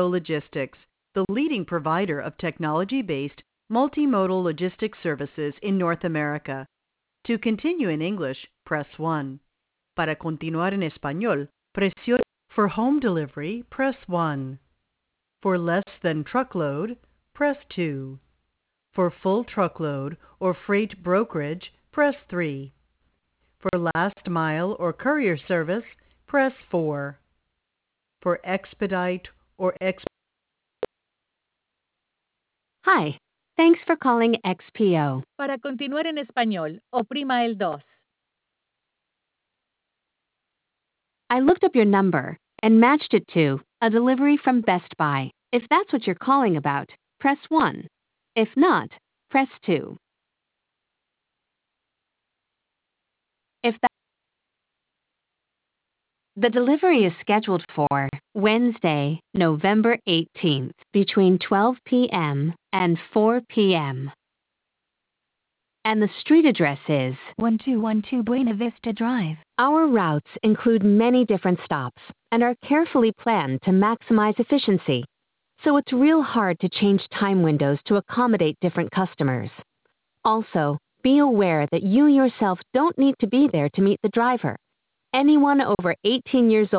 XPO Logistics, the leading provider of technology-based multimodal logistics services in North America. To continue in English, press 1. Para continuar en español, presione. For home delivery, press 1. For less than truckload, press 2. For full truckload or freight brokerage, press 3. For last mile or courier service, press 4. For expedite or Hi, thanks for calling XPO. Para continuar en español, oprima el 2. I looked up your number and matched it to a delivery from Best Buy. If that's what you're calling about, press 1. If not, press 2. If that The delivery is scheduled for Wednesday, November 18th, between 12 p.m. and 4 p.m. And the street address is 1212 Buena Vista Drive. Our routes include many different stops and are carefully planned to maximize efficiency, so it's real hard to change time windows to accommodate different customers. Also, be aware that you yourself don't need to be there to meet the driver. Anyone over 18 years old